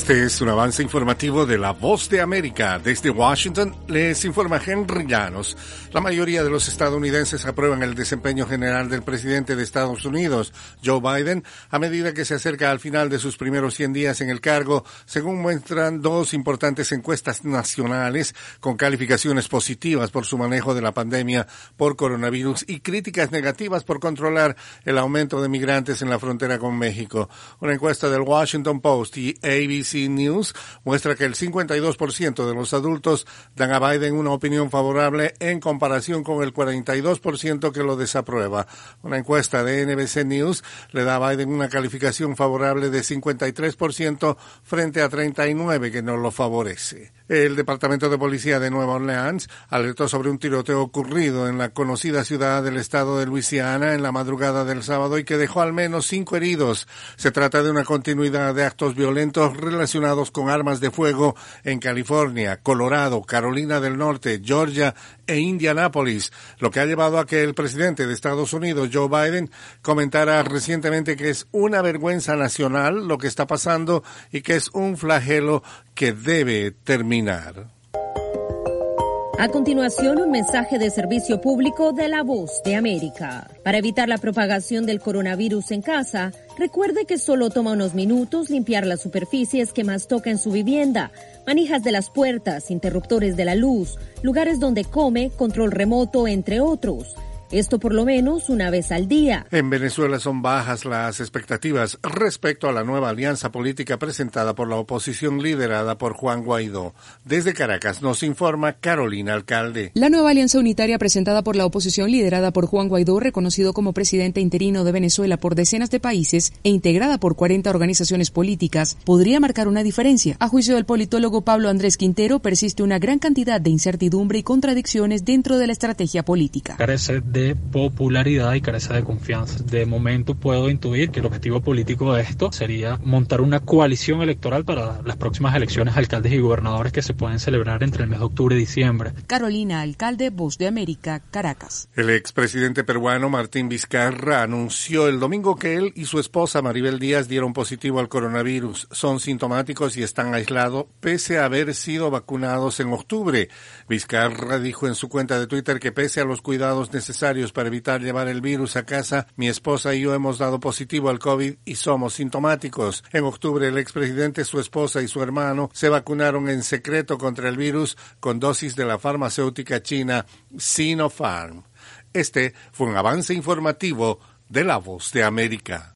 Este es un avance informativo de La Voz de América. Desde Washington les informa Henry Llanos. La mayoría de los estadounidenses aprueban el desempeño general del presidente de Estados Unidos, Joe Biden, a medida que se acerca al final de sus primeros 100 días en el cargo, según muestran dos importantes encuestas nacionales con calificaciones positivas por su manejo de la pandemia por coronavirus y críticas negativas por controlar el aumento de migrantes en la frontera con México. Una encuesta del Washington Post y ABC News muestra que el 52% de los adultos dan a Biden una opinión favorable en comparación con el 42% que lo desaprueba. Una encuesta de NBC News le da a Biden una calificación favorable de 53% frente a 39% que no lo favorece. El Departamento de Policía de Nueva Orleans alertó sobre un tiroteo ocurrido en la conocida ciudad del estado de Luisiana en la madrugada del sábado y que dejó al menos 5 heridos. Se trata de una continuidad de actos violentos relacionados con armas de fuego en California, Colorado, Carolina del Norte, Georgia e Indianápolis, lo que ha llevado a que el presidente de Estados Unidos, Joe Biden, comentara recientemente que es una vergüenza nacional lo que está pasando y que es un flagelo que debe terminar. A continuación, un mensaje de servicio público de La Voz de América. Para evitar la propagación del coronavirus en casa, recuerde que solo toma unos minutos limpiar las superficies que más toca en su vivienda, manijas de las puertas, interruptores de la luz, lugares donde come, control remoto, entre otros. Esto por lo menos una vez al día. En Venezuela son bajas las expectativas respecto a la nueva alianza política presentada por la oposición liderada por Juan Guaidó. Desde Caracas nos informa Carolina Alcalde. La nueva alianza unitaria presentada por la oposición liderada por Juan Guaidó, reconocido como presidente interino de Venezuela por decenas de países e integrada por 40 organizaciones políticas, podría marcar una diferencia. A juicio del politólogo Pablo Andrés Quintero, persiste una gran cantidad de incertidumbre y contradicciones dentro de la estrategia política. Carece de popularidad y carece de confianza. De momento puedo intuir que el objetivo político de esto sería montar una coalición electoral para las próximas elecciones de alcaldes y gobernadores que se pueden celebrar entre el mes de octubre y diciembre. Carolina Alcalde, Voz de América, Caracas. El expresidente peruano Martín Vizcarra anunció el domingo que él y su esposa Maribel Díaz dieron positivo al coronavirus. Son sintomáticos y están aislados pese a haber sido vacunados en octubre. Vizcarra dijo en su cuenta de Twitter que pese a los cuidados necesarios para evitar llevar el virus a casa, mi esposa y yo hemos dado positivo al COVID y somos sintomáticos. En octubre, el expresidente, su esposa y su hermano se vacunaron en secreto contra el virus con dosis de la farmacéutica china Sinopharm. Este fue un avance informativo de La Voz de América.